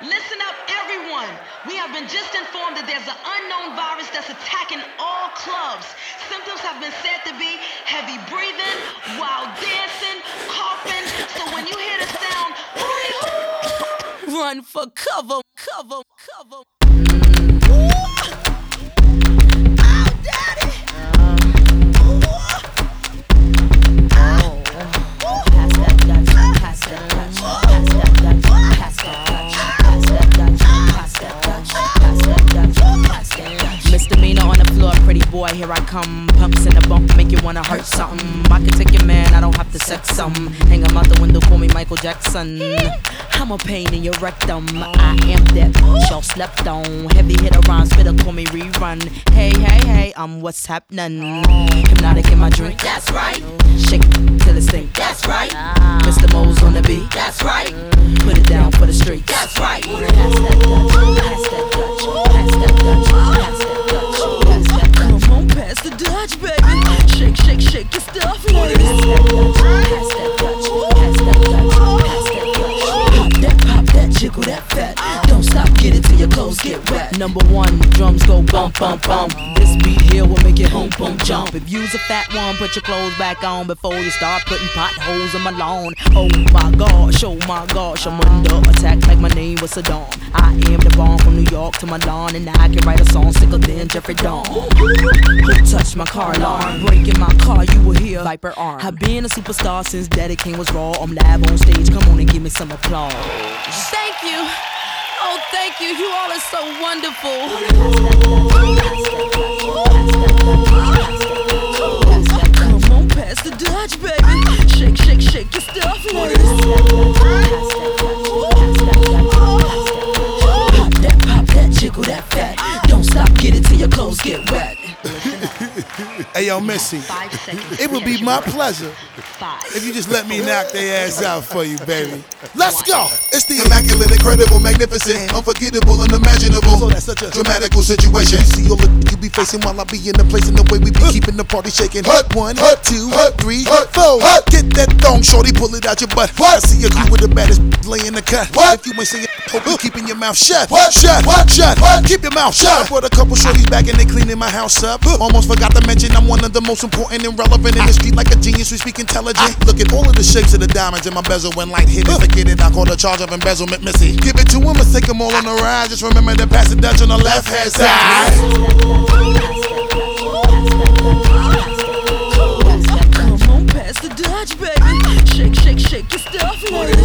Listen up, everyone. We have been just informed that there's an unknown virus that's attacking all clubs. Symptoms have been said to be heavy breathing, wild dancing, coughing. So when you hear the sound, hooty-hoo, run for cover. Oh, daddy. Pass that Dutch, pass that Dutch, pass that Dutch, pass that Dutch, pass that Dutch, pass that Dutch, pass that Dutch, pass that Dutch. Misdemeanor on the floor, pretty boy, here I come. Pumps in the bump, make you wanna hurt something. I can take your man, I don't have to sex some. Hang him out the window, call me Michael Jackson. I'm a pain in your rectum. I am that bitch y'all slept on. Heavy hitter rhymes, spitter, call me rerun. Hey, I'm what's happening. Hypnotic in my drink, that's right. Shake it till it stink, that's right. Mr. Mo's on the beat, that's right. Put it down for the streets, that's right. Pass that Dutch, pass that Dutch, pass that Dutch, pass that Dutch, pass that Dutch. Come on, pass the Dutch, baby. Shake your stuff, ladies. Pass that Dutch, pass that Dutch, pass that Dutch, pass that Dutch. Pop that, jiggle that fat. Don't stop, get it till your clothes get wet. Number one, drums go bump, bump, bump. This beat here will make it home, boom, jump. If you's a fat one, put your clothes back on before you start putting potholes in my lawn. Oh my gosh, I'm under attack like my name was Saddam. I am the bomb from New York to Milan, and I can write a song sicker than Jeffrey Dawn. Who touched my car alarm? Breaking my car, you will hear Viper arm. I've been a superstar since Daddy King was raw. I'm live on stage, come on and give me some applause. Thank you. Oh, thank you. You all are so wonderful. Come on, pass the Dutch, baby. Shake your stuff, ladies. Pop that, jiggle that fat. Don't stop, get it till your clothes get wet. Hey, yo, Missy, it would be my pleasure if you just let me knock their ass out for you, baby. Let's go! It's the immaculate, incredible, magnificent, unforgettable, unimaginable. So that's such a dramatical situation. See all the you be facing while I be in the place and the way we be keeping the party shaking. One, two, three, four. Get that thong, shorty, pull it out your butt. I see you with the baddest lay in the cut. If you ain't saying, hope you keeping your mouth shut. Shut. Keep your mouth shut. I brought a couple shorties back and they cleaning my house up. Almost forgot to mention I'm one of the most important and relevant in the street, like a genius. We speak intelligent. Look at all of the shapes of the diamonds in my bezel when light hit it. Forget it, I call the charge of embezzlement, Missy. Give it to him and take them all on the ride. Just remember to pass the Dutch on the left hand side. Come on, pass the Dutch, baby. Shake your stuff, ladies.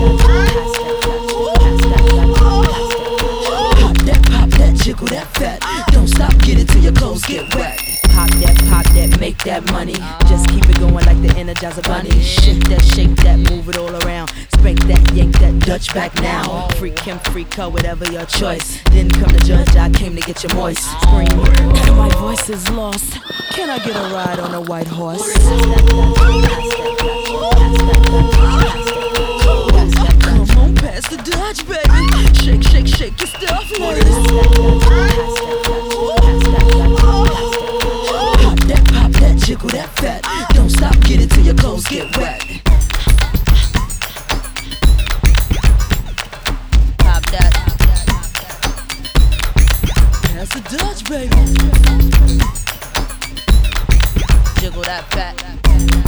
Pop that, jiggle that fat. Don't stop, get it till your clothes get wet. Pop that, make that money. Just keep it going like the Energizer Bunny. Shake that, move it all around. Spank that, yank that Dutch back now. Freak him, freak her, whatever your choice. Didn't come to judge, I came to get you moist. Scream, my voice is lost. Can I get a ride on a white horse? Come on, pass the Dutch, baby. Shake your stuff, ladies. Pop that, jiggle that fat. Don't stop, get it till your clothes get wet. Pop that. Pass the Dutch, baby. Jiggle that fat.